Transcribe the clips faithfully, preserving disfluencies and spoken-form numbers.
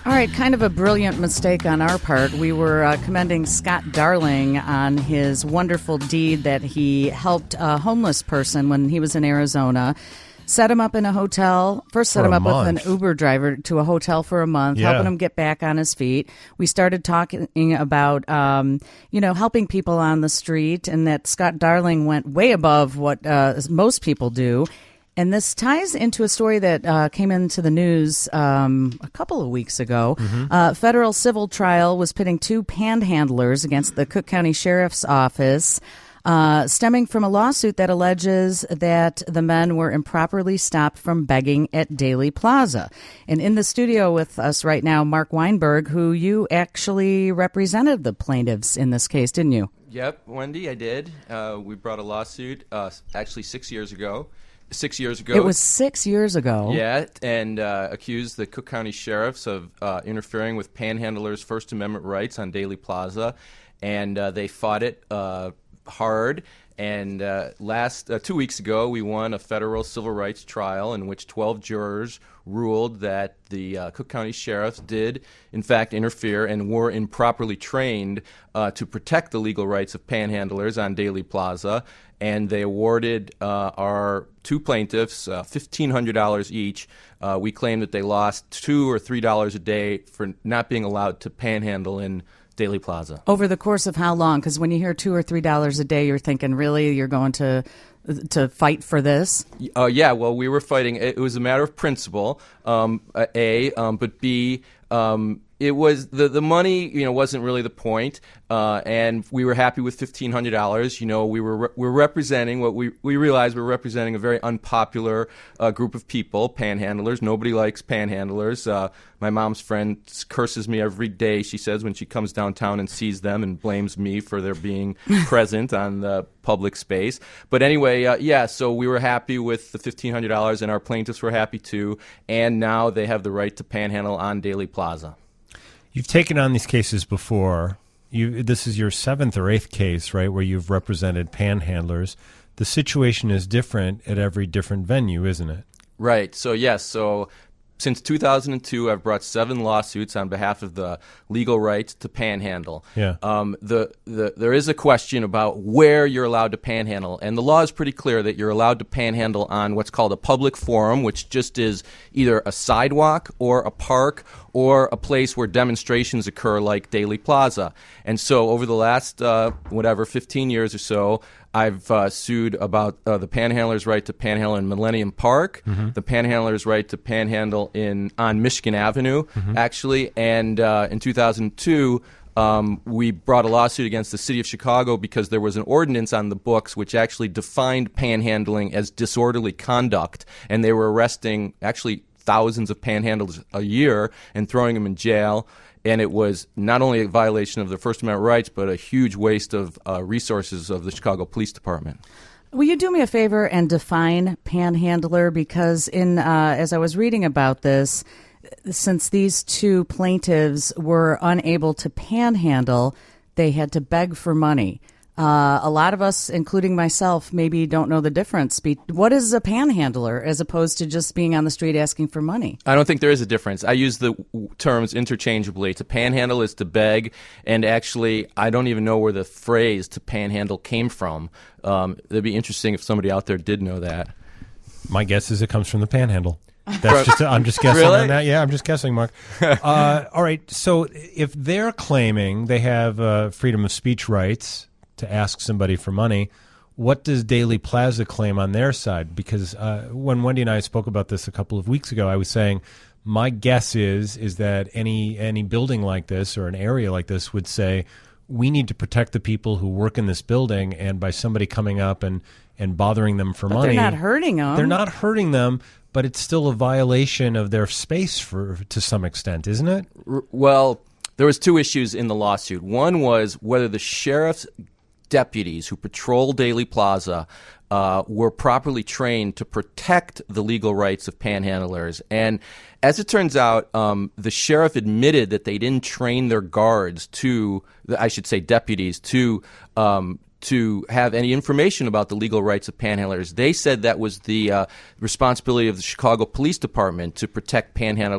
All right, kind of a brilliant mistake on our part. We were uh, commending Scott Darling on his wonderful deed that he helped a homeless person when he was in Arizona. Set him up in a hotel. First set For him a up month. with an Uber driver to a hotel for a month, Yeah. helping him get back on his feet. We started talking about, um, you know, helping people on the street, and that Scott Darling went way above what uh, most people do. And this ties into a story that uh, came into the news um, a couple of weeks ago. Mm-hmm. Uh, federal civil trial was pitting two panhandlers against the Cook County Sheriff's Office, uh, stemming from a lawsuit that alleges that the men were improperly stopped from begging at Daley Plaza. And in the studio with us right now, Mark Weinberg, who you actually represented the plaintiffs in this case, didn't you? Yep, Wendy, I did. Uh, we brought a lawsuit uh, actually six years ago. Six years ago. It was six years ago. Yeah, and uh, accused the Cook County Sheriffs of uh, interfering with panhandlers' First Amendment rights on Daley Plaza, and uh, they fought it uh, hard. And uh, last uh, two weeks ago, we won a federal civil rights trial in which twelve jurors ruled that the uh, Cook County Sheriffs did, in fact, interfere and were improperly trained uh, to protect the legal rights of panhandlers on Daley Plaza. And they awarded uh, our two plaintiffs uh, fifteen hundred dollars each. Uh, we claim that they lost two or three dollars a day for not being allowed to panhandle in Daley Plaza. Over the course of how long? Because when you hear two or three dollars a day, you're thinking, really, you're going to to fight for this? Uh, yeah, well, we were fighting. It was a matter of principle, um, uh, A, um, but B, um, it was the the money. You know, wasn't really the point, uh, and we were happy with fifteen hundred dollars. You know, we were re- we're representing what we we realized we're representing a very unpopular uh, group of people, panhandlers. Nobody likes panhandlers. Uh, my mom's friend curses me every day. She says when she comes downtown and sees them, and blames me for their being present on the public space. But anyway, uh, yeah. So we were happy with the fifteen hundred dollars, and our plaintiffs were happy too. And now they have the right to panhandle on Daley Plaza. You've taken on these cases before. You, this is your seventh or eighth case, right, where you've represented panhandlers. The situation is different at every different venue, isn't it? Right. So, yes. So since two thousand two, I've brought seven lawsuits on behalf of the legal right to panhandle. Yeah. Um, the, the, there is a question about where you're allowed to panhandle, and the law is pretty clear that you're allowed to panhandle on what's called a public forum, which just is either a sidewalk or a park or a place where demonstrations occur like Daley Plaza. And so over the last, uh, whatever, fifteen years or so, I've uh, sued about uh, the panhandler's right to panhandle in Millennium Park, mm-hmm. the panhandler's right to panhandle in on Michigan Avenue, mm-hmm. actually, and uh, in two thousand two, um, we brought a lawsuit against the city of Chicago because there was an ordinance on the books which actually defined panhandling as disorderly conduct, and they were arresting actually thousands of panhandlers a year and throwing them in jail. And it was not only a violation of the First Amendment rights, but a huge waste of uh, resources of the Chicago Police Department. Will you do me a favor and define panhandler? Because in uh, as I was reading about this, since these two plaintiffs were unable to panhandle, they had to beg for money. Uh, a lot of us, including myself, maybe don't know the difference. Be- what is a panhandler as opposed to just being on the street asking for money? I don't think there is a difference. I use the w- terms interchangeably. To panhandle is to beg, and actually, I don't even know where the phrase to panhandle came from. Um, it'd be interesting if somebody out there did know that. My guess is it comes from the panhandle. That's just, I'm just guessing Really? on that. Yeah, I'm just guessing, Mark. Uh, all right, so if they're claiming they have uh, freedom of speech rights to ask somebody for money, what does Daley Plaza claim on their side? Because uh, when Wendy and I spoke about this a couple of weeks ago, I was saying my guess is is that any any building like this or an area like this would say, we need to protect the people who work in this building, and by somebody coming up and, and bothering them for but money. They're not hurting them. They're not hurting them, but it's still a violation of their space for to some extent, isn't it? R- well, there was two issues in the lawsuit. One was whether the sheriff's deputies who patrol Daley Plaza uh, were properly trained to protect the legal rights of panhandlers. And as it turns out, um, the sheriff admitted that they didn't train their guards to, I should say deputies, to um, to have any information about the legal rights of panhandlers. They said that was the uh, responsibility of the Chicago Police Department to protect panhandlers'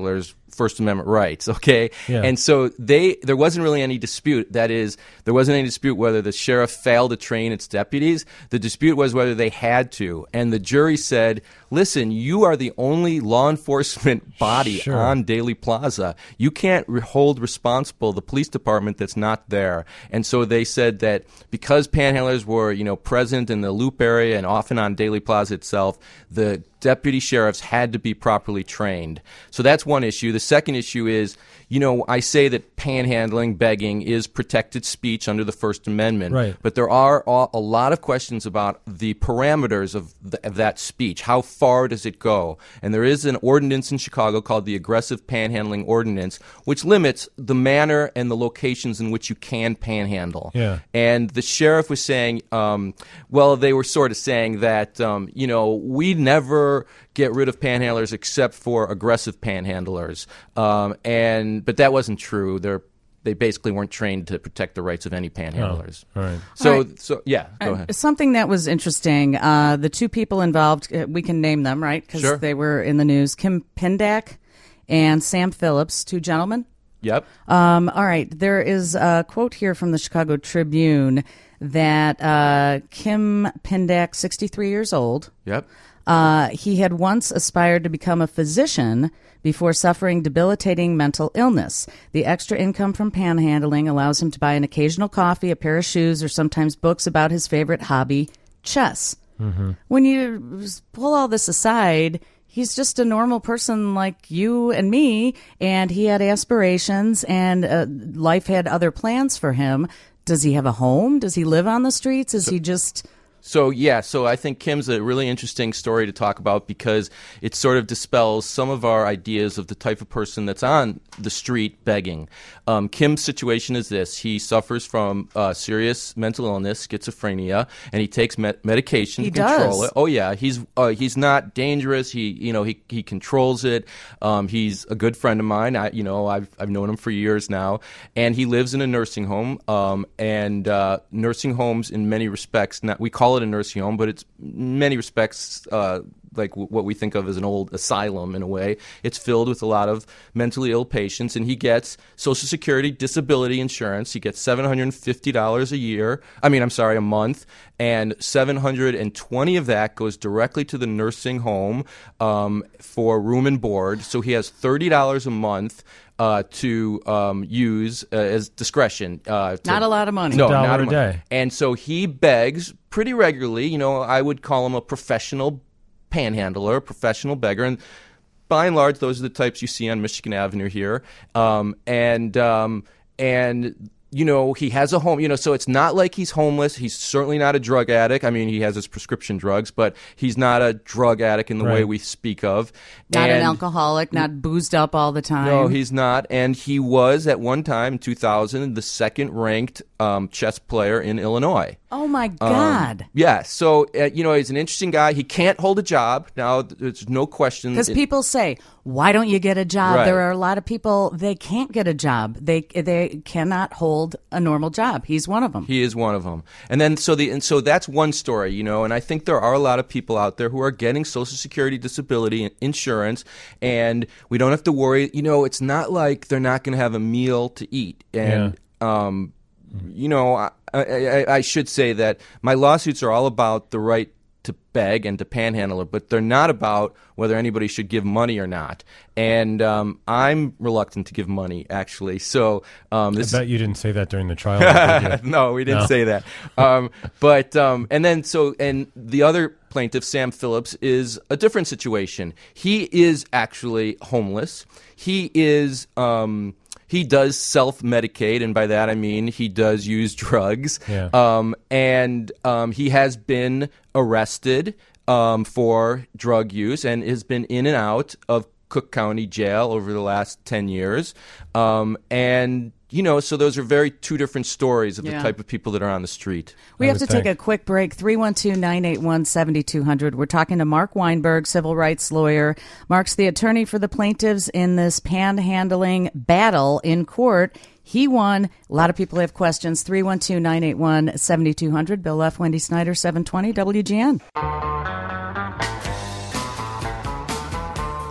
First Amendment rights, okay? Yeah. And so they there wasn't really any dispute. That is, there wasn't any dispute whether the sheriff failed to train its deputies. The dispute was whether they had to. And the jury said, listen, you are the only law enforcement body Sure. on Daley Plaza. You can't re- hold responsible the police department that's not there. And so they said that because panhandlers were, you know, present in the Loop area and often on Daley Plaza itself, the deputy sheriffs had to be properly trained. So that's one issue. The second issue is, you know, I say that panhandling, begging is protected speech under the First Amendment. Right. But there are a a lot of questions about the parameters of, the, of that speech. How far does it go? And there is an ordinance in Chicago called the Aggressive Panhandling Ordinance, which limits the manner and the locations in which you can panhandle. Yeah. And the sheriff was saying, um, well, they were sort of saying that, um, you know, we never get rid of panhandlers except for aggressive panhandlers. Um, and but that wasn't true. They're They basically weren't trained to protect the rights of any panhandlers. Oh, all right. So, All right. so yeah, go Uh, ahead. Something that was interesting, uh, the two people involved, uh, we can name them, right? Because Sure. they were in the news. Kim Pendak and Sam Phillips, two gentlemen. Yep. Um, all right. There is a quote here from the Chicago Tribune that uh, Kim Pendak, sixty-three years old, Yep. uh, he had once aspired to become a physician before suffering debilitating mental illness. The extra income from panhandling allows him to buy an occasional coffee, a pair of shoes, or sometimes books about his favorite hobby, chess. Mm-hmm. When you pull all this aside, he's just a normal person like you and me, and he had aspirations, and uh, life had other plans for him. Does he have a home? Does he live on the streets? Is he just... So, yeah, so I think Kim's a really interesting story to talk about because it sort of dispels some of our ideas of the type of person that's on the street begging. Um, Kim's situation is this. He suffers from uh, serious mental illness, schizophrenia, and he takes me- medication He to control does. it. Oh, yeah, he's uh, he's not dangerous. He, you know, he he controls it. Um, he's a good friend of mine. I, you know, I've I've known him for years now, and he lives in a nursing home. Um, and uh, nursing homes, in many respects, not, we call it a nursing home, but it's in many respects uh, like w- what we think of as an old asylum in a way. It's filled with a lot of mentally ill patients, and he gets Social Security disability insurance. He gets seven hundred fifty dollars a year. I mean, I'm sorry, a month, and seven hundred twenty of that goes directly to the nursing home um, for room and board. So he has thirty dollars a month Uh, to um, use uh, as discretion. Uh, to, Not a lot of money. No, A dollar not a a day. money. And so he begs pretty regularly. You know, I would call him a professional panhandler, professional beggar, and by and large, those are the types you see on Michigan Avenue here. Um, and um, and you know, he has a home, you know, so it's not like he's homeless. He's certainly not a drug addict. I mean, he has his prescription drugs, but he's not a drug addict in the way Right. we speak of. Not an And- alcoholic, not boozed up all the time. no, he's not. And he was, at one time in two thousand, the second-ranked um, chess player in Illinois. Oh, my Um, God. yeah, so, uh, you know, he's an interesting guy. He can't hold a job. Now, there's no question. Because it- people say, why don't you get a job? Right. There are a lot of people, they can't get a job. They they cannot hold a normal job. He's one of them. He is one of them. And then so the and so that's one story, you know, and I think there are a lot of people out there who are getting Social Security disability insurance, and we don't have to worry, you know, it's not like they're not going to have a meal to eat. And um you know, I, I, I should say that my lawsuits are all about the right to beg and to panhandle it, but they're not about whether anybody should give money or not. And um, I'm reluctant to give money, actually. So um, this I bet you didn't say that during the trial. Did you? no, we didn't No. say that. Um, but um, and then so and the other plaintiff, Sam Phillips, is a different situation. He is actually homeless. He is. Um, He does self-medicate, and by that I mean he does use drugs. Yeah. Um, and um, he has been arrested um, for drug use and has been in and out of Cook County Jail over the last ten years. Um, and, you know, so those are very two different stories of Yeah. the type of people that are on the street. We I have to would take think. a quick break. three one two, nine eight one, seven two zero zero. We're talking to Mark Weinberg, civil rights lawyer. Mark's the attorney for the plaintiffs in this panhandling battle in court. He won. A lot of people have questions. three one two, nine eight one, seven two zero zero. Bill F. Wendy Snyder, seven twenty W G N.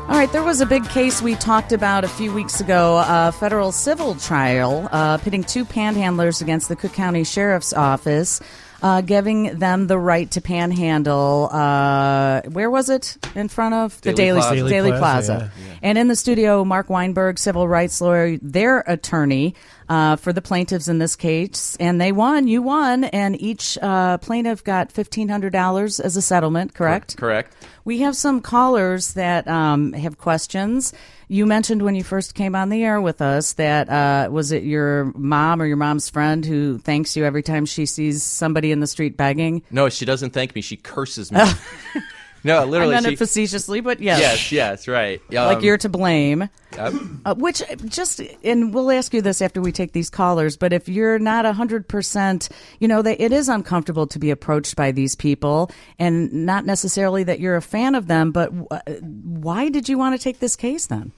All right, there was a big case we talked about a few weeks ago, a federal civil trial uh, pitting two panhandlers against the Cook County Sheriff's Office, uh, giving them the right to panhandle. Uh, where was it? In front of the Daily Daily Plaza. Daily, Daily Plaza. Plaza, yeah. Yeah. And in the studio, Mark Weinberg, civil rights lawyer, their attorney uh, for the plaintiffs in this case. And they won. You won. And each uh, plaintiff got fifteen hundred dollars as a settlement, correct? Correct. We have some callers that um, have questions. You mentioned when you first came on the air with us that uh, was it your mom or your mom's friend who thanks you every time she sees somebody in the street begging? No, she doesn't thank me. She curses me. No, literally. I meant she, it facetiously, but yes. Yes, yes, right. Um, Like you're to blame. Yep. Uh, which just, and we'll ask you this after we take these callers, but if you're not one hundred percent, you know, they, it is uncomfortable to be approached by these people, and not necessarily that you're a fan of them, but w- why did you want to take this case then?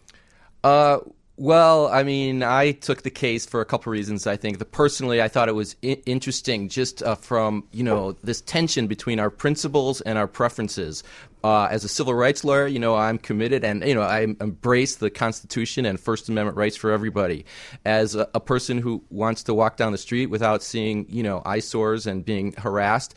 Uh, well, I mean, I took the case for a couple of reasons. I think the personally, I thought it was I- interesting just uh, from, you know, this tension between our principles and our preferences. Uh, as a civil rights lawyer, you know, I'm committed and, you know, I embrace the Constitution and First Amendment rights for everybody. As a, a person who wants to walk down the street without seeing, you know, eyesores and being harassed,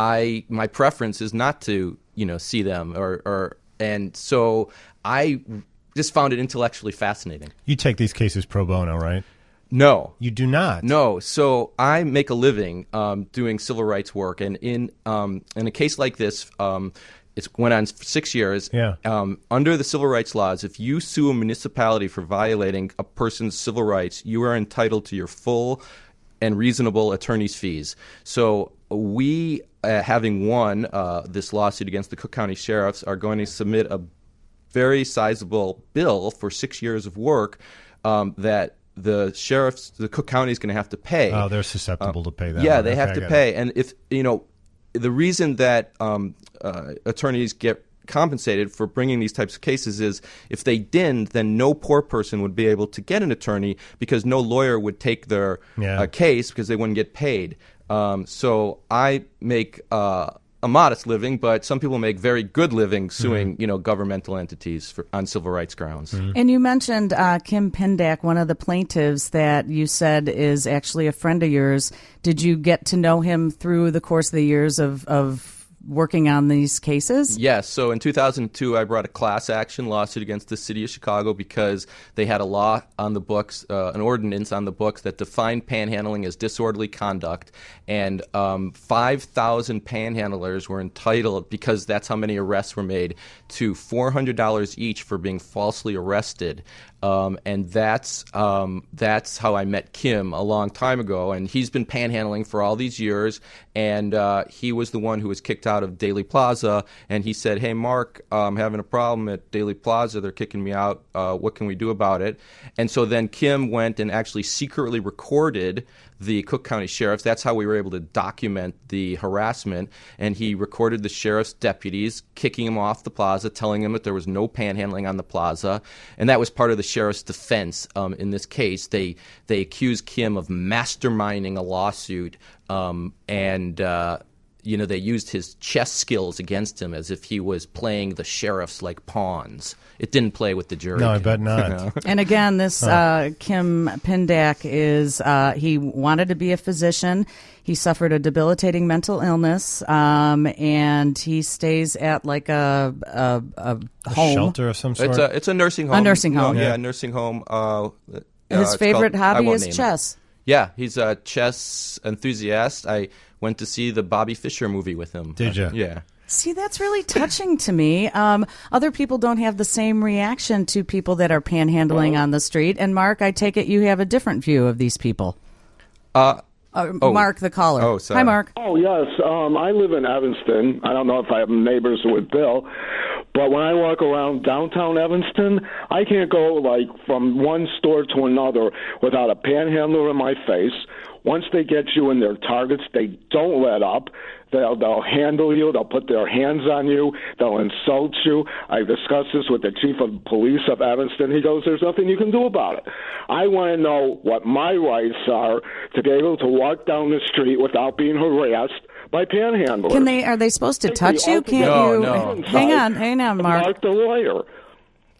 I my preference is not to, you know, see them or, or and so I just found it intellectually fascinating. You take these cases pro bono, right? No. You do not. No. So I make a living um, doing civil rights work, and in um, in a case like this, um, it went on for six years. Yeah. Um, under the civil rights laws, if you sue a municipality for violating a person's civil rights, you are entitled to your full and reasonable attorney's fees. So we, uh, having won uh, this lawsuit against the Cook County Sheriffs, are going to submit a very sizable bill for six years of work um, that the sheriffs, the Cook County is going to have to pay. Oh, they're susceptible um, to pay that. Yeah, one. they Okay, have I to get pay. it. And if, you know, the reason that um, uh, attorneys get compensated for bringing these types of cases is if they didn't, then no poor person would be able to get an attorney because no lawyer would take their Yeah. uh, case because they wouldn't get paid. Um, so I make uh, a modest living, but some people make very good living suing, Mm-hmm. you know, governmental entities for, on civil rights grounds. Mm-hmm. And you mentioned uh, Kim Pendak, one of the plaintiffs that you said is actually a friend of yours. Did you get to know him through the course of the years of, of working on these cases? Yes. So in two thousand two, I brought a class action lawsuit against the city of Chicago because they had a law on the books, uh, an ordinance on the books that defined panhandling as disorderly conduct. And um, five thousand panhandlers were entitled, because that's how many arrests were made, to four hundred dollars each for being falsely arrested. Um, and that's um, that's how I met Kim a long time ago. And he's been panhandling for all these years. And uh, he was the one who was kicked out of Daily Plaza. And he said, "Hey, Mark, I'm having a problem at Daily Plaza. They're kicking me out. Uh, what can we do about it?" And so then Kim went and actually secretly recorded the Cook County Sheriffs. That's how we were able to document the harassment. And he recorded the sheriff's deputies kicking him off the plaza, telling him that there was no panhandling on the plaza. And that was part of the sheriff's defense um, in this case. They they accused Kim of masterminding a lawsuit, um, and uh, you know, they used his chess skills against him as if he was playing the sheriffs like pawns. It didn't play with the jury. No, I bet not. And again, this uh, Kim Pendak is, uh, he wanted to be a physician. He suffered a debilitating mental illness, um, and he stays at like a, a, a A home. shelter of some sort. It's a it's a nursing home. A nursing No, home. yeah, Yeah. a nursing home. Uh, uh, His it's favorite called- I hobby won't is name it. chess. Yeah, he's a chess enthusiast. I went to see the Bobby Fischer movie with him. Did ya? Yeah. See, that's really touching to me. Um, other people don't have the same reaction to people that are panhandling on the street. And Mark, I take it you have a different view of these people. Uh, Uh, Oh. Mark, the caller. Oh, sorry. Hi, Mark. Oh, yes. Um, I live in Evanston. I don't know if I have neighbors with Bill, but when I walk around downtown Evanston, I can't go, like, from one store to another without a panhandler in my face. Once they get you in their targets, they don't let up. They'll, they'll handle you. They'll put their hands on you. They'll insult you. I discussed this with the chief of police of Evanston. He goes, there's nothing you can do about it. I want to know what my rights are to be able to walk down the street without being harassed by panhandlers. Can they? Are they supposed to Take touch the you? Can't No, you? no. Hang on, hang on, Mark. Mark the lawyer.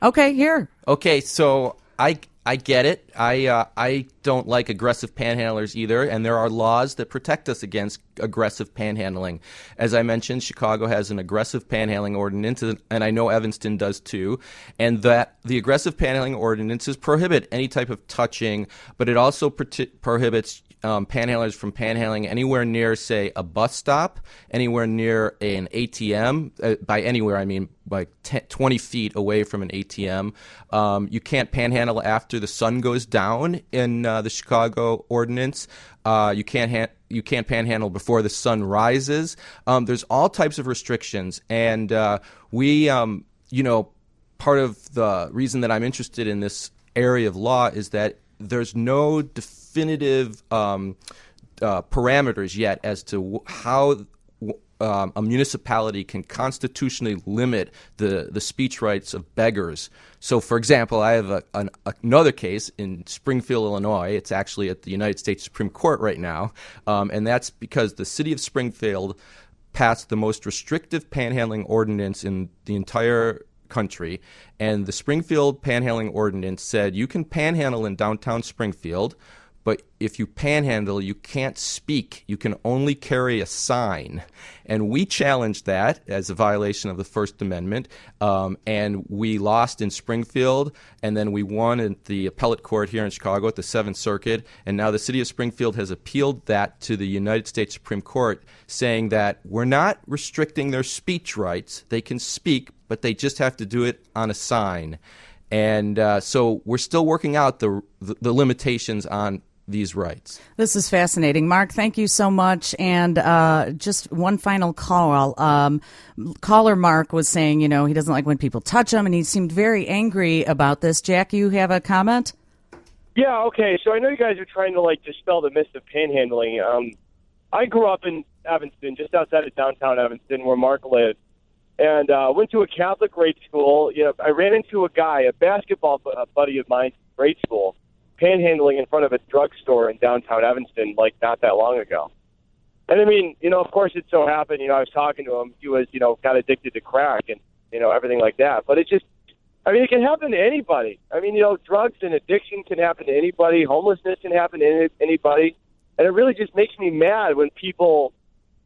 Okay, here. Okay, so I I get it. I uh, I don't like aggressive panhandlers either, and there are laws that protect us against aggressive panhandling. As I mentioned, Chicago has an aggressive panhandling ordinance, and I know Evanston does too. And that the aggressive panhandling ordinances prohibit any type of touching, but it also pro- prohibits um, panhandlers from panhandling anywhere near, say, a bus stop, anywhere near an A T M. Uh, by anywhere, I mean like ten, twenty feet away from an A T M. Um, you can't panhandle after the sun goes down in uh, the Chicago ordinance. Uh, you can't ha- you can't panhandle before the sun rises. Um, there's all types of restrictions, and uh, we, um, you know, part of the reason that I'm interested in this area of law is that there's no definitive um, uh, parameters yet as to w- how Um, a municipality can constitutionally limit the, the speech rights of beggars. So, for example, I have a, an, another case in Springfield, Illinois. It's actually at the United States Supreme Court right now, um, and that's because the city of Springfield passed the most restrictive panhandling ordinance in the entire country, and the Springfield panhandling ordinance said you can panhandle in downtown Springfield, but if you panhandle, you can't speak. You can only carry a sign. And we challenged that as a violation of the First Amendment, um, and we lost in Springfield, and then we won at the appellate court here in Chicago at the Seventh Circuit, and now the city of Springfield has appealed that to the United States Supreme Court, saying that we're not restricting their speech rights. They can speak, but they just have to do it on a sign. And uh, so we're still working out the, the, the limitations on these rights. This is fascinating. Mark, thank you so much. And uh, just one final call. Um, caller Mark was saying, you know, he doesn't like when people touch him, and he seemed very angry about this. Jack, you have a comment? Yeah, okay. So I know you guys are trying to, like, dispel the myth of panhandling. Um, I grew up in Evanston, just outside of downtown Evanston, where Mark lived, and uh, went to a Catholic grade school. You know, I ran into a guy, a basketball buddy of mine, grade school, panhandling in front of a drugstore in downtown Evanston, like, not that long ago. And, I mean, you know, of course it so happened, you know, I was talking to him. He was, you know, got addicted to crack and, you know, everything like that. But it just, I mean, it can happen to anybody. I mean, you know, drugs and addiction can happen to anybody. Homelessness can happen to any, anybody. And it really just makes me mad when people,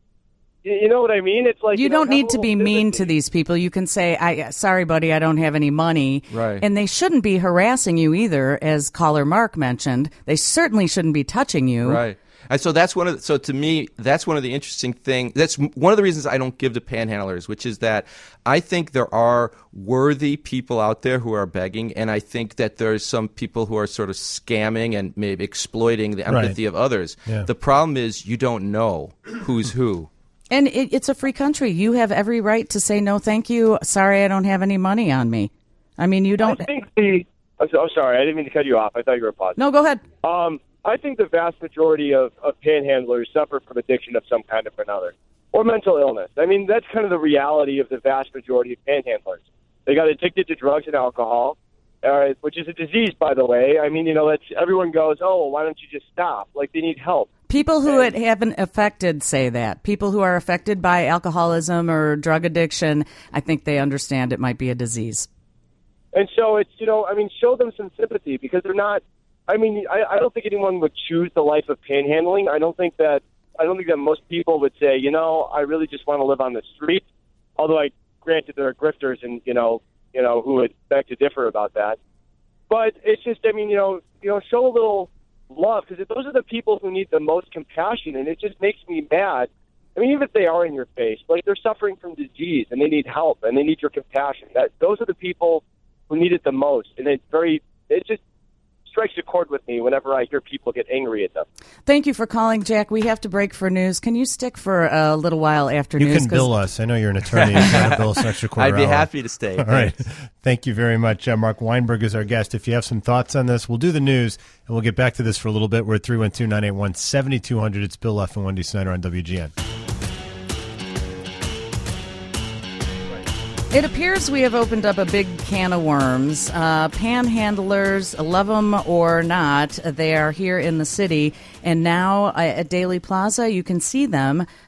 you know what I mean? It's like you, you know, don't need to be sympathy. mean to these people. You can say, "I sorry, buddy, I don't have any money." Right. And they shouldn't be harassing you either, as caller Mark mentioned. They certainly shouldn't be touching you. Right. And so that's one of the, so to me that's one of the interesting things. That's one of the reasons I don't give to panhandlers, which is that I think there are worthy people out there who are begging, and I think that there's some people who are sort of scamming and maybe exploiting the empathy Right. of others. Yeah. The problem is you don't know who's who. And it, it's a free country. You have every right to say, no, thank you. Sorry, I don't have any money on me. I mean, you don't. I think the, I'm so- I'm sorry, I didn't mean to cut you off. I thought you were pausing. No, go ahead. Um, I think the vast majority of, of panhandlers suffer from addiction of some kind or another, or mental illness. I mean, that's kind of the reality of the vast majority of panhandlers. They got addicted to drugs and alcohol, uh, which is a disease, by the way. I mean, you know, that's everyone goes, oh, well, why don't you just stop? Like, they need help. People who it haven't affected say that. People who are affected by alcoholism or drug addiction, I think they understand it might be a disease. And so it's, you know, I mean, show them some sympathy because they're not, I mean, I, I don't think anyone would choose the life of panhandling. I don't think that, I don't think that most people would say, you know, I really just want to live on the street. Although I granted there are grifters and, you know, you know, who would beg to differ about that. But it's just, I mean, you know, you know, show a little love because those are the people who need the most compassion, and it just makes me mad. I mean, even if they are in your face, like they're suffering from disease and they need help and they need your compassion. That those are the people who need it the most, and it's very, it just strikes a chord with me whenever I hear people get angry at them. Thank you for calling, Jack. We have to break for news. Can you stick for a little while after You news? can bill us. I know you're an attorney. You can bill us an extra quarter I'd be hour. happy to stay. All right. Thank you very much. Uh, Mark Weinberg is our guest. If you have some thoughts on this, we'll do the news, and we'll get back to this for a little bit. We're at three one two, nine eight one, seven two zero zero. It's Bill Leff and Wendy Snyder on W G N. It appears we have opened up a big can of worms. Uh, panhandlers, love them or not, they are here in the city. And now uh, at Daily Plaza, you can see them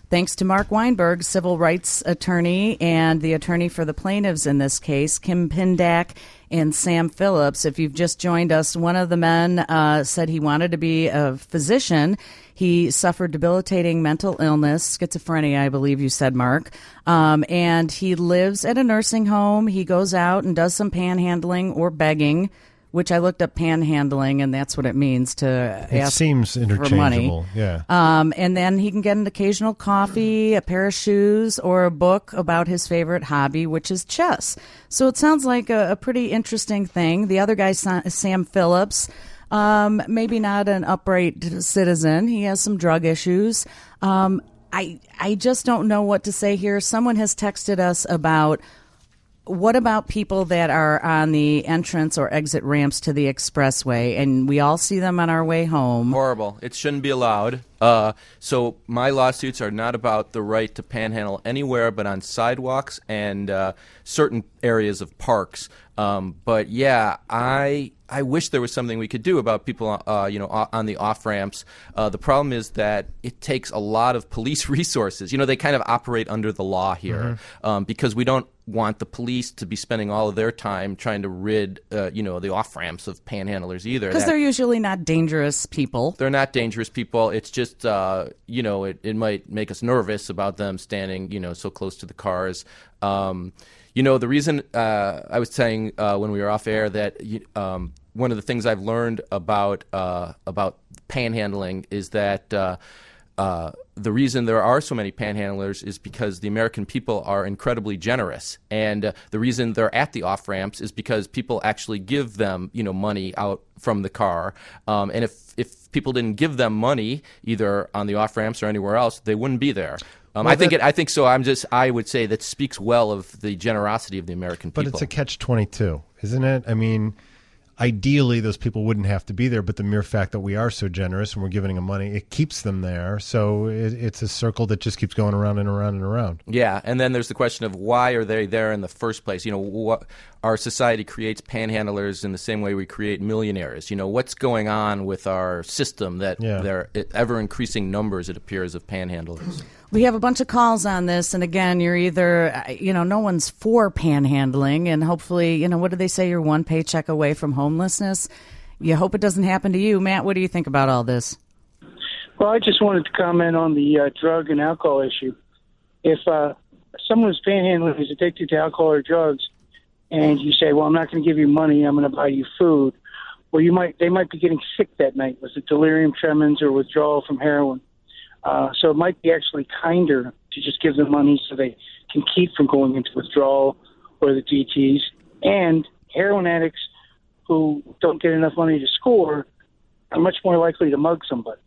Thanks to Mark Weinberg, civil rights attorney and the attorney for the plaintiffs in this case, Kim Pindak and Sam Phillips. If you've just joined us, one of the men uh, said he wanted to be a physician. He suffered debilitating mental illness, schizophrenia, I believe you said, Mark. Um, and he lives at a nursing home. He goes out and does some panhandling or begging, which I looked up panhandling, and that's what it means to it ask seems for interchangeable. money. Yeah. Um, and then he can get an occasional coffee, a pair of shoes, or a book about his favorite hobby, which is chess. So it sounds like a, a pretty interesting thing. The other guy, Sam Phillips, um, maybe not an upright citizen. He has some drug issues. Um, I I just don't know what to say here. Someone has texted us about, what about people that are on the entrance or exit ramps to the expressway, and we all see them on our way home? Horrible. It shouldn't be allowed. Uh, so my lawsuits are not about the right to panhandle anywhere but on sidewalks and uh, certain areas of parks. Um, but yeah, I I wish there was something we could do about people, uh, you know, on the off ramps. Uh, the problem is that it takes a lot of police resources. You know, they kind of operate under the law here, mm-hmm. um, because we don't want the police to be spending all of their time trying to rid, uh, you know, the off ramps of panhandlers either. Because they're usually not dangerous people. They're not dangerous people. It's just, uh, you know, it, it might make us nervous about them standing, you know, so close to the cars. Um, you know, the reason uh, I was saying uh, when we were off air that um, one of the things I've learned about uh, about panhandling is that uh, uh, the reason there are so many panhandlers is because the American people are incredibly generous, and uh, the reason they're at the off ramps is because people actually give them, you know, money out from the car, um, and if if people didn't give them money either on the off ramps or anywhere else, they wouldn't be there. Um, well, I think that, it, I think so. I'm just. I would say that speaks well of the generosity of the American people. But it's a catch twenty-two, isn't it? I mean, ideally, those people wouldn't have to be there, but the mere fact that we are so generous and we're giving them money, it keeps them there. So it, it's a circle that just keeps going around and around and around. Yeah, and then there's the question of why are they there in the first place? You know, what, our society creates panhandlers in the same way we create millionaires. You know, what's going on with our system that yeah. there are ever-increasing numbers, it appears, of panhandlers? We have a bunch of calls on this, and again, you're either, you know, no one's for panhandling, and hopefully, you know, what do they say, you're one paycheck away from homelessness? You hope it doesn't happen to you. Matt, what do you think about all this? Well, I just wanted to comment on the uh, drug and alcohol issue. If uh, someone who's panhandling is addicted to alcohol or drugs, and you say, well, I'm not going to give you money, I'm going to buy you food, well, you might they might be getting sick that night with a delirium tremens or withdrawal from heroin. Uh, so it might be actually kinder to just give them money so they can keep from going into withdrawal or the D Ts. And heroin addicts who don't get enough money to score are much more likely to mug somebody.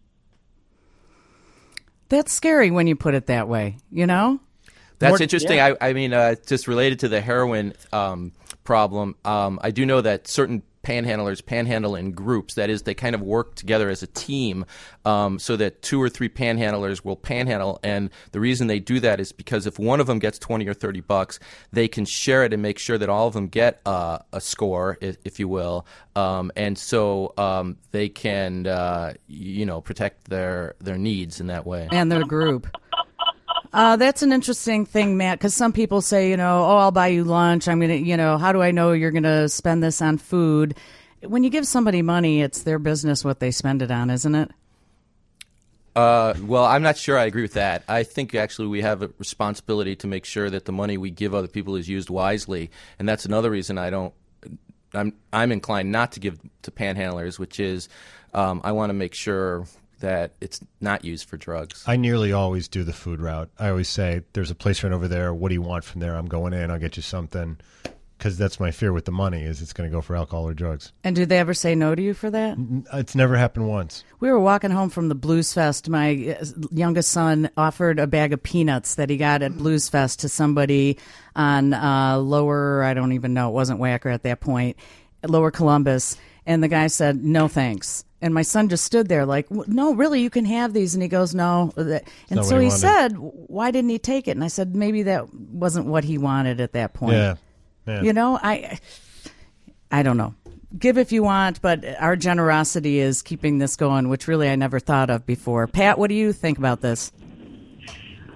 That's scary when you put it that way, you know? That's More, interesting. yeah. I, I mean, uh, just related to the heroin um, problem, um, I do know that certain panhandlers panhandle in groups. That is, they kind of work together as a team, um, so that two or three panhandlers will panhandle. And the reason they do that is because if one of them gets twenty or thirty bucks, they can share it and make sure that all of them get uh, a score, if, if you will. Um, and so um, they can, uh, you know, protect their their needs in that way. And their group. Uh, that's an interesting thing, Matt, because some people say, you know, oh, I'll buy you lunch. I'm going to, you know, how do I know you're going to spend this on food? When you give somebody money, it's their business what they spend it on, isn't it? Uh, well, I'm not sure I agree with that. I think actually we have a responsibility to make sure that the money we give other people is used wisely. And that's another reason I don't, I'm, I'm inclined not to give to panhandlers, which is um, I want to make sure that it's not used for drugs. I nearly always do the food route. I always say, there's a place right over there. What do you want from there? I'm going in. I'll get you something. Because that's my fear with the money, is it's going to go for alcohol or drugs. And do they ever say no to you for that? It's never happened once. We were walking home from the Blues Fest. My youngest son offered a bag of peanuts that he got at Blues Fest to somebody on uh, lower, I don't even know, it wasn't Wacker at that point, lower Columbus. And the guy said, no thanks. And my son just stood there like, no, really, you can have these. And he goes, no. And so he, he said, why didn't he take it? And I said, maybe that wasn't what he wanted at that point. Yeah. yeah. You know, I, I don't know. Give if you want, but our generosity is keeping this going, which really I never thought of before. Pat, what do you think about this?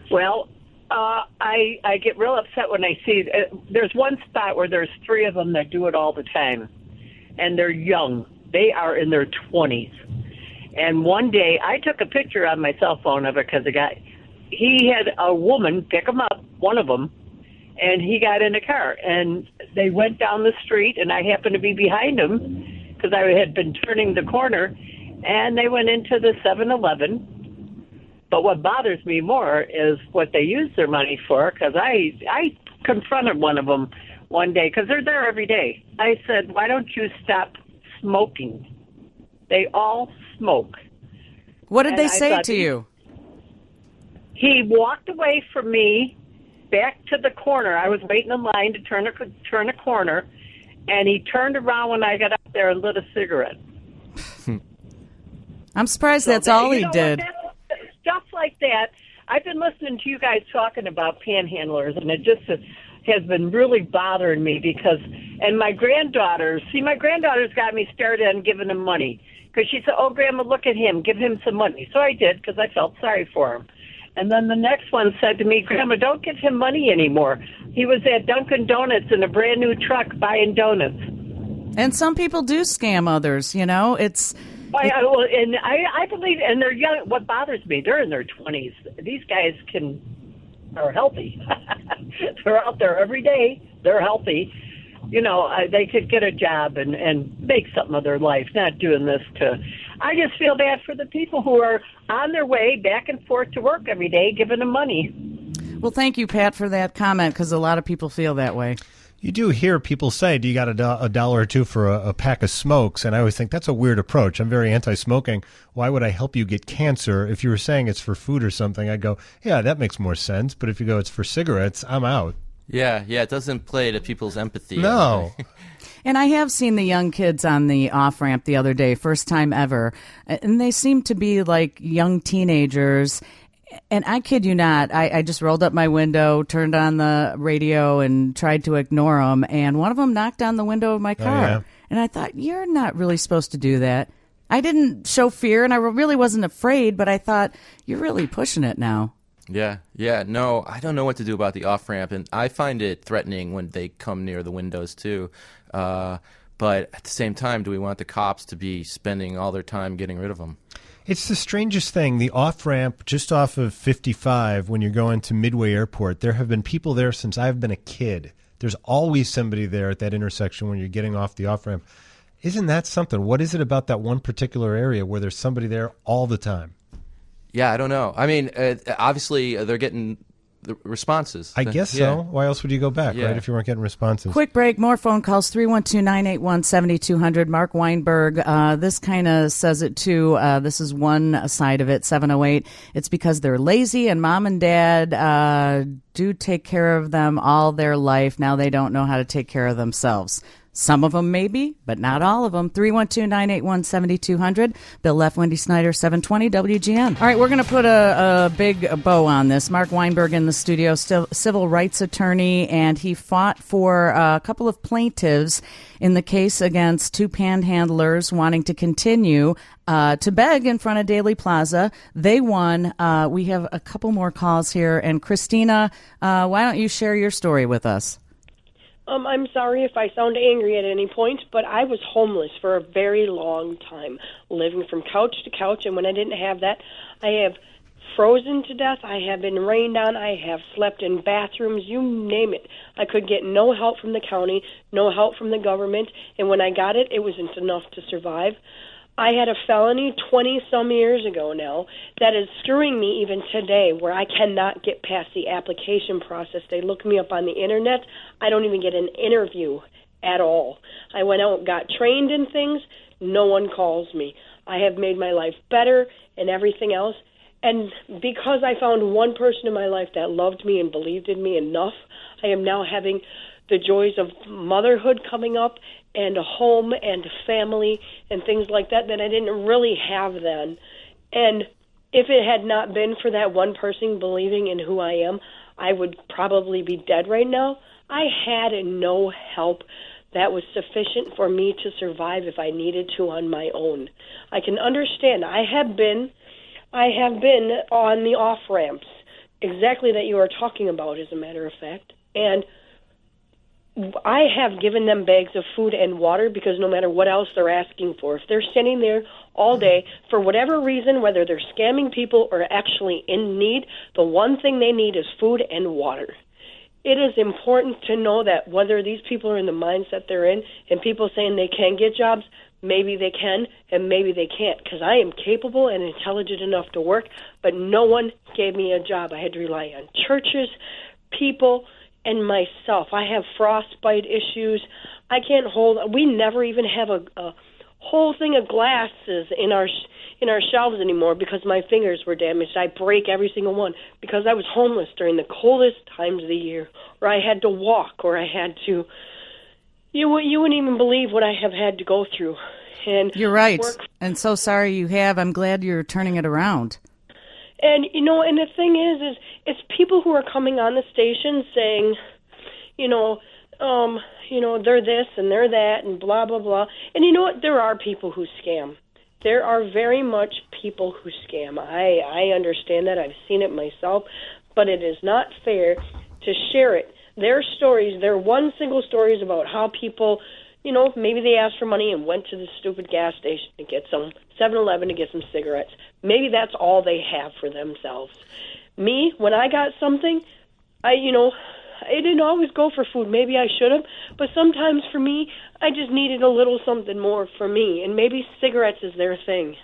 Well, uh, I I get real upset when I see uh, there's one spot where there's three of them that do it all the time, and they're young. They are in their twenties. And one day I took a picture on my cell phone of it because the guy, he had a woman pick him up, one of them, and he got in a car and they went down the street, and I happened to be behind him because I had been turning the corner, and they went into the seven eleven. But what bothers me more is what they use their money for, because I, I confronted one of them one day, because they're there every day. I said, why don't you stop smoking? They all smoke. What did And they I say thought to he- you? He walked away from me back to the corner. I was waiting in line to turn a, turn a corner, and he turned around when I got up there and lit a cigarette. I'm surprised So that's that- all you he know what, did. that- Stuff like that. I've been listening to you guys talking about panhandlers, and it just has been really bothering me because, and my granddaughters, see, my granddaughters got me started on giving them money because she said, oh, Grandma, look at him, give him some money. So I did because I felt sorry for him. And then the next one said to me, Grandma, don't give him money anymore. He was at Dunkin' Donuts in a brand new truck buying donuts. And some people do scam others, you know? It's I, I, well, and I, I believe, and they're young. What bothers me, they're in their twenties. These guys can are healthy. They're out there every day. They're healthy. You know, I, they could get a job and and make something of their life. Not doing this to. I just feel bad for the people who are on their way back and forth to work every day, giving them money. Well, thank you, Pat, for that comment, because a lot of people feel that way. You do hear people say, do you got a, do- a dollar or two for a, a pack of smokes? And I always think that's a weird approach. I'm very anti-smoking. Why would I help you get cancer? If you were saying it's for food or something, I'd go, yeah, that makes more sense. But if you go, it's for cigarettes, I'm out. Yeah, yeah, it doesn't play to people's empathy. No. And I have seen the young kids on the off-ramp the other day, first time ever, and they seem to be like young teenagers. And I kid you not, I, I just rolled up my window, turned on the radio, and tried to ignore them. And one of them knocked on the window of my car. Oh, yeah. And I thought, you're not really supposed to do that. I didn't show fear, and I really wasn't afraid, but I thought, you're really pushing it now. Yeah, yeah, no, I don't know what to do about the off-ramp, and I find it threatening when they come near the windows, too. Uh, but at the same time, do we want the cops to be spending all their time getting rid of them? It's the strangest thing. The off-ramp just off of fifty-five when you're going to Midway Airport, there have been people there since I've been a kid. There's always somebody there at that intersection when you're getting off the off-ramp. Isn't that something? What is it about that one particular area where there's somebody there all the time? Yeah, I don't know. I mean, uh, obviously, uh, they're getting the responses. I guess Yeah. so. Why else would you go back, Yeah. right, if you weren't getting responses? Quick break, more phone calls, three one two, nine eight one, seven two zero zero. Mark Weinberg, uh, this kind of says it too. Uh, this is one side of it, seven oh eight. It's because they're lazy and mom and dad uh, do take care of them all their life. Now they don't know how to take care of themselves. Some of them maybe, but not all of them. three one two, nine eight one, seven two zero zero. Bill Leff, Wendy Snyder, seven twenty W G N. All right, we're going to put a, a big bow on this. Mark Weinberg in the studio, still civil rights attorney, and he fought for a couple of plaintiffs in the case against two panhandlers wanting to continue uh, to beg in front of Daley Plaza. They won. Uh, we have a couple more calls here. And Christina, uh, why don't you share your story with us? Um, I'm sorry if I sound angry at any point, but I was homeless for a very long time, living from couch to couch, and when I didn't have that, I have frozen to death, I have been rained on, I have slept in bathrooms, you name it. I could get no help from the county, no help from the government, and when I got it, it wasn't enough to survive. I had a felony twenty-some years ago now that is screwing me even today, where I cannot get past the application process. They look me up on the Internet. I don't even get an interview at all. I went out and got trained in things. No one calls me. I have made my life better and everything else. And because I found one person in my life that loved me and believed in me enough, I am now having the joys of motherhood coming up and a home and a family and things like that that I didn't really have then. And if it had not been for that one person believing in who I am, I would probably be dead right now. I had no help that was sufficient for me to survive if I needed to on my own. I can understand. I have been, I have been on the off-ramps exactly that you are talking about, as a matter of fact. And I have given them bags of food and water because no matter what else they're asking for, if they're standing there all day for whatever reason, whether they're scamming people or actually in need, the one thing they need is food and water. It is important to know that whether these people are in the mindset they're in and people saying they can get jobs, maybe they can and maybe they can't, because I am capable and intelligent enough to work, but no one gave me a job. I had to rely on churches, people, and myself. I have frostbite issues. I can't hold. We never even have a, a whole thing of glasses in our in our shelves anymore because my fingers were damaged. I break every single one because I was homeless during the coldest times of the year, or I had to walk, or I had to. You you wouldn't even believe what I have had to go through. And you're right. Work. And so sorry you have. I'm glad you're turning it around. And, you know, and the thing is, is it's people who are coming on the station saying, you know, um, you know, they're this and they're that and blah, blah, blah. And you know what? There are people who scam. There are very much people who scam. I, I understand that. I've seen it myself. But it is not fair to share it. Their stories, their one single stories about how people, you know, maybe they asked for money and went to the stupid gas station to get some seven eleven to get some cigarettes. Maybe that's all they have for themselves. Me, when I got something, I, you know, I didn't always go for food. Maybe I should have, but sometimes for me, I just needed a little something more for me, and maybe cigarettes is their thing.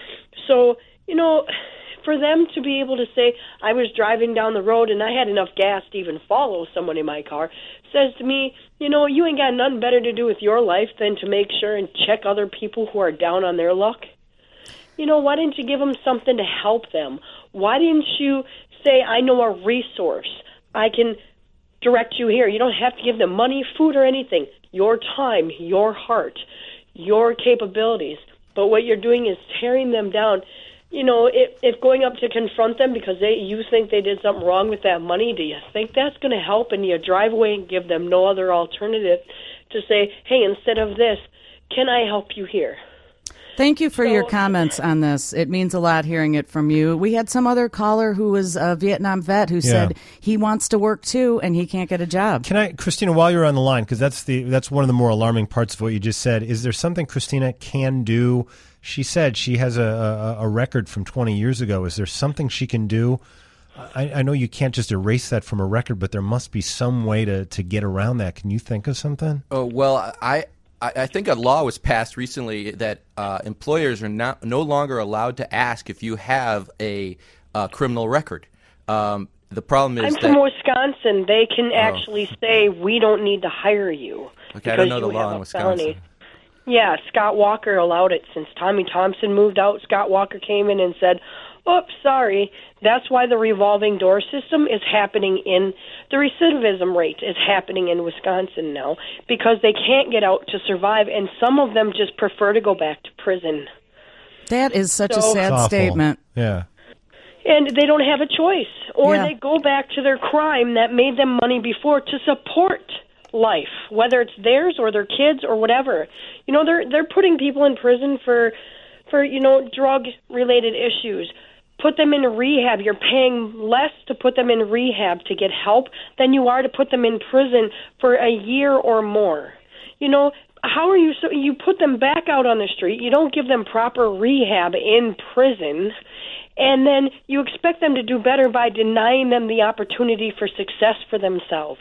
So, you know, for them to be able to say, I was driving down the road and I had enough gas to even follow someone in my car, says to me, you know, you ain't got nothing better to do with your life than to make sure and check other people who are down on their luck. You know, why didn't you give them something to help them? Why didn't you say, I know a resource, I can direct you here? You don't have to give them money, food, or anything. Your time, your heart, your capabilities. But what you're doing is tearing them down. You know, if, if going up to confront them because they you think they did something wrong with that money, do you think that's going to help? And you drive away and give them no other alternative to say, hey, instead of this, can I help you here? Thank you for so, your comments on this. It means a lot hearing it from you. We had some other caller who was a Vietnam vet who Yeah. said he wants to work too and he can't get a job. Can I, Christina, while you're on the line, because that's the that's one of the more alarming parts of what you just said, is there something Christina can do? She said she has a, a, a record from twenty years ago. Is there something she can do? I, I know you can't just erase that from a record, but there must be some way to, to get around that. Can you think of something? Oh, well, I... I think a law was passed recently that uh, employers are not no longer allowed to ask if you have a uh, criminal record. Um, the problem is I'm that from Wisconsin. They can actually say we don't need to hire you okay, I don't know because the you law have in a Wisconsin. felony. Yeah, Scott Walker allowed it. Since Tommy Thompson moved out, Scott Walker came in and said, oops, sorry. That's why the revolving door system is happening in, the recidivism rate is happening in Wisconsin now because they can't get out to survive, and some of them just prefer to go back to prison. That is such a So- sad It's awful. statement. Yeah. And they don't have a choice. Or Yeah. they go back to their crime that made them money before to support life, whether it's theirs or their kids or whatever. You know, they're they're putting people in prison for for, you know, drug related issues. Put them in rehab. You're paying less to put them in rehab to get help than you are to put them in prison for a year or more. You know, how are you so you put them back out on the street, you don't give them proper rehab in prison, and then you expect them to do better by denying them the opportunity for success for themselves.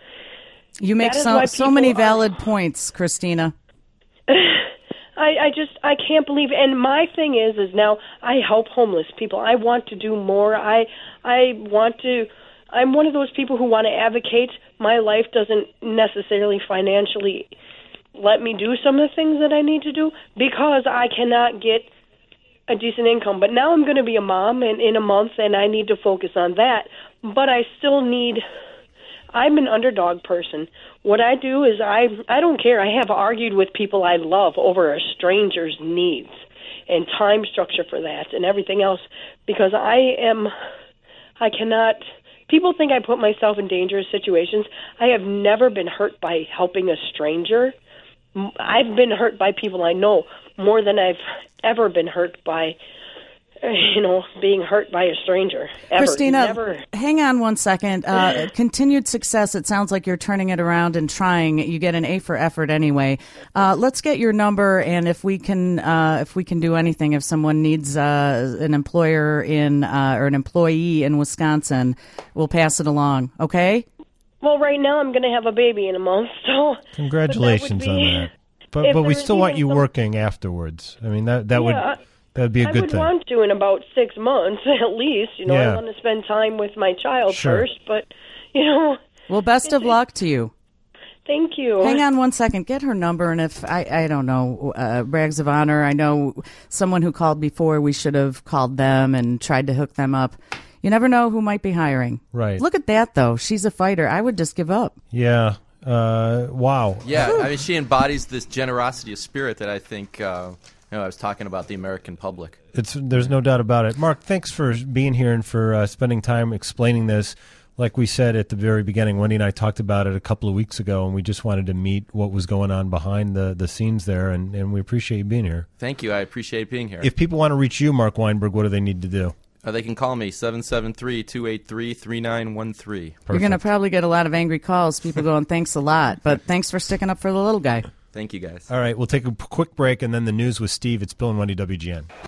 You make That is so, why so people many are- valid points, Christina. I, I just I can't believe. And my thing is, is now I help homeless people. I want to do more. I I want to. I'm one of those people who want to advocate. My life doesn't necessarily financially let me do some of the things that I need to do because I cannot get a decent income. But now I'm going to be a mom in, in a month, and I need to focus on that. But I still need. I'm an underdog person. What I do is I I don't care. I have argued with people I love over a stranger's needs and time structure for that and everything else because I am I cannot people think I put myself in dangerous situations. I have never been hurt by helping a stranger. I've been hurt by people I know more than I've ever been hurt by you know, being hurt by a stranger. Ever. Christina, Never. hang on one second. Uh, continued success. It sounds like you're turning it around and trying. You get an A for effort anyway. Uh, let's get your number, and if we can, uh, if we can do anything, if someone needs uh, an employer in uh, or an employee in Wisconsin, we'll pass it along. Okay? Well, right now I'm going to have a baby in a month, so Congratulations but that would be, on that. But if but we there still was want even you some- working afterwards. I mean that that would Yeah, that'd be a I good would thing. want to in about six months at least. You know, Yeah. I want to spend time with my child Sure. first, but you know, Well, best of luck to you. thank you. Hang on one second. Get her number, and if I, I don't know, uh, Rags of Honor. I know someone who called before. We should have called them and tried to hook them up. You never know who might be hiring. Right. Look at that, though. She's a fighter. I would just give up. Yeah. Uh, wow. Yeah, I mean, she embodies this generosity of spirit that I think, uh, you know, I was talking about the American public. It's there's no doubt about it. Mark, thanks for being here and for uh, spending time explaining this. Like we said at the very beginning, Wendy and I talked about it a couple of weeks ago, and we just wanted to meet what was going on behind the, the scenes there, and, and we appreciate you being here. Thank you. I appreciate being here. If people want to reach you, Mark Weinberg, what do they need to do? Uh, they can call me, seven seven three, two eight three, three nine one three. You're going to probably get a lot of angry calls, people going, thanks a lot. But thanks for sticking up for the little guy. Thank you, guys. All right, we'll take a p- quick break, and then the news with Steve. It's Bill and Wendy, W G N.